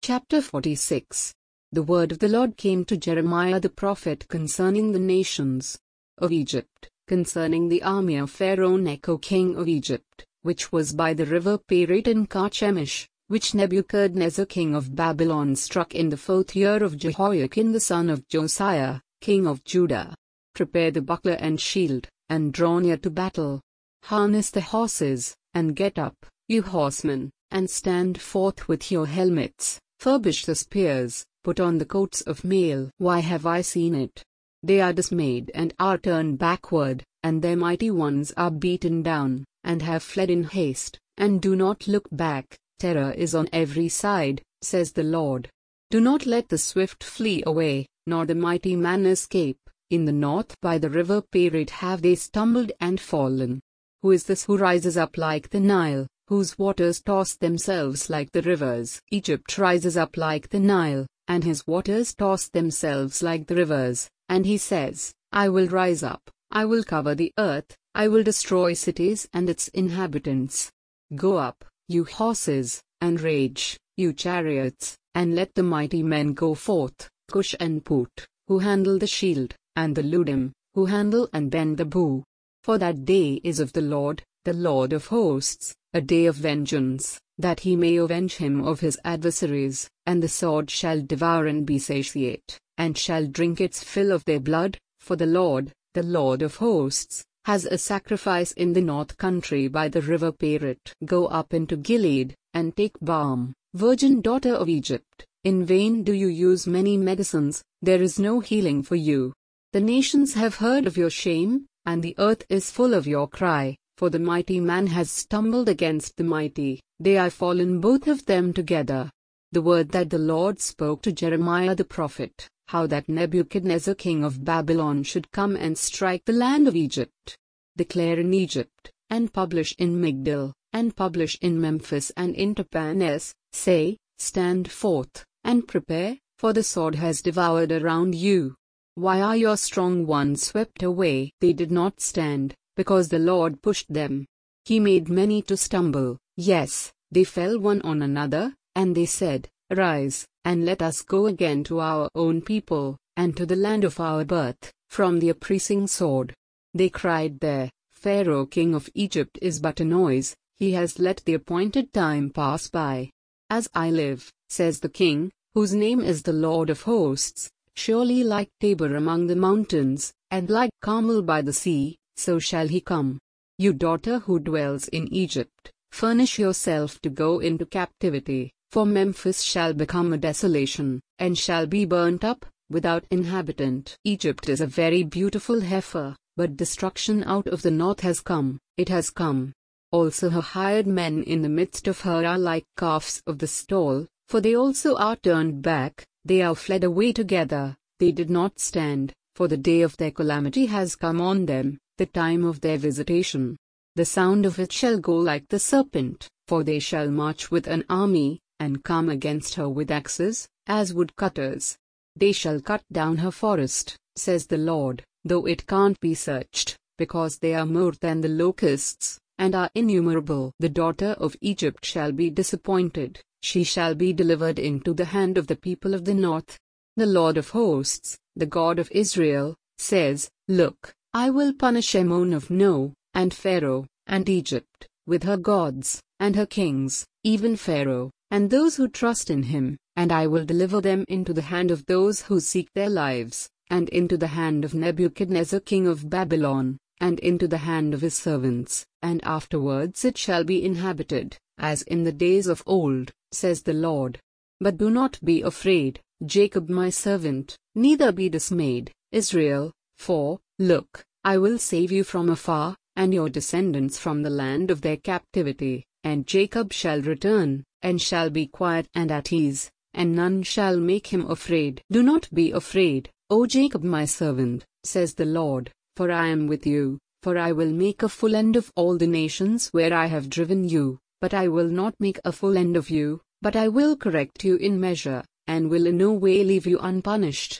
Chapter 46. The word of the Lord came to Jeremiah the prophet concerning the nations of Egypt, concerning the army of Pharaoh Necho king of Egypt, which was by the river Perit in Carchemish, which Nebuchadnezzar king of Babylon struck in the 4th year of Jehoiakim the son of Josiah, king of Judah. Prepare the buckler and shield, and draw near to battle. Harness the horses, and get up, you horsemen, and stand forth with your helmets. Furbish the spears, put on the coats of mail. Why have I seen it? They are dismayed and are turned backward, and their mighty ones are beaten down, and have fled in haste, and do not look back. Terror is on every side, says the Lord. Do not let the swift flee away, nor the mighty man escape. In the north by the river Perit have they stumbled and fallen. Who is this who rises up like the Nile, whose waters toss themselves like the rivers? Egypt rises up like the Nile, and his waters toss themselves like the rivers, and he says, I will rise up, I will cover the earth, I will destroy cities and its inhabitants. Go up, you horses, and rage, you chariots, and let the mighty men go forth, Cush and Put, who handle the shield, and the Ludim, who handle and bend the bow. For that day is of the Lord of hosts, a day of vengeance, that he may avenge him of his adversaries, and the sword shall devour and be satiate, and shall drink its fill of their blood, for the Lord of hosts, has a sacrifice in the north country by the river Perit. Go up into Gilead, and take balm, virgin daughter of Egypt. In vain do you use many medicines, there is no healing for you. The nations have heard of your shame, and the earth is full of your cry. For the mighty man has stumbled against the mighty, they are fallen both of them together. The word that the Lord spoke to Jeremiah the prophet, how that Nebuchadnezzar king of Babylon should come and strike the land of Egypt. Declare in Egypt, and publish in Migdol, and publish in Memphis and in Tahpanhes, say, stand forth, and prepare, for the sword has devoured around you. Why are your strong ones swept away? They did not stand, because the Lord pushed them. He made many to stumble, yes, they fell one on another, and they said, Arise, and let us go again to our own people, and to the land of our birth, from the oppressing sword. They cried there, Pharaoh king of Egypt is but a noise, he has let the appointed time pass by. As I live, says the king, whose name is the Lord of hosts, surely like Tabor among the mountains, and like Carmel by the sea, so shall he come. You daughter who dwells in Egypt, furnish yourself to go into captivity, for Memphis shall become a desolation, and shall be burnt up, without inhabitant. Egypt is a very beautiful heifer, but destruction out of the north has come, it has come. Also her hired men in the midst of her are like calves of the stall, for they also are turned back, they are fled away together, they did not stand, for the day of their calamity has come on them, the time of their visitation. The sound of it shall go like the serpent, for they shall march with an army, and come against her with axes, as woodcutters. They shall cut down her forest, says the Lord, though it can't be searched, because they are more than the locusts, and are innumerable. The daughter of Egypt shall be disappointed, she shall be delivered into the hand of the people of the north. The Lord of hosts, the God of Israel, says, Look, I will punish Ammon of No, and Pharaoh, and Egypt, with her gods, and her kings, even Pharaoh, and those who trust in him, and I will deliver them into the hand of those who seek their lives, and into the hand of Nebuchadnezzar king of Babylon, and into the hand of his servants, and afterwards it shall be inhabited, as in the days of old, says the Lord. But do not be afraid, Jacob my servant, neither be dismayed, Israel, for, look, I will save you from afar, and your descendants from the land of their captivity, and Jacob shall return, and shall be quiet and at ease, and none shall make him afraid. Do not be afraid, O Jacob my servant, says the Lord, for I am with you, for I will make a full end of all the nations where I have driven you, but I will not make a full end of you, but I will correct you in measure, and will in no way leave you unpunished.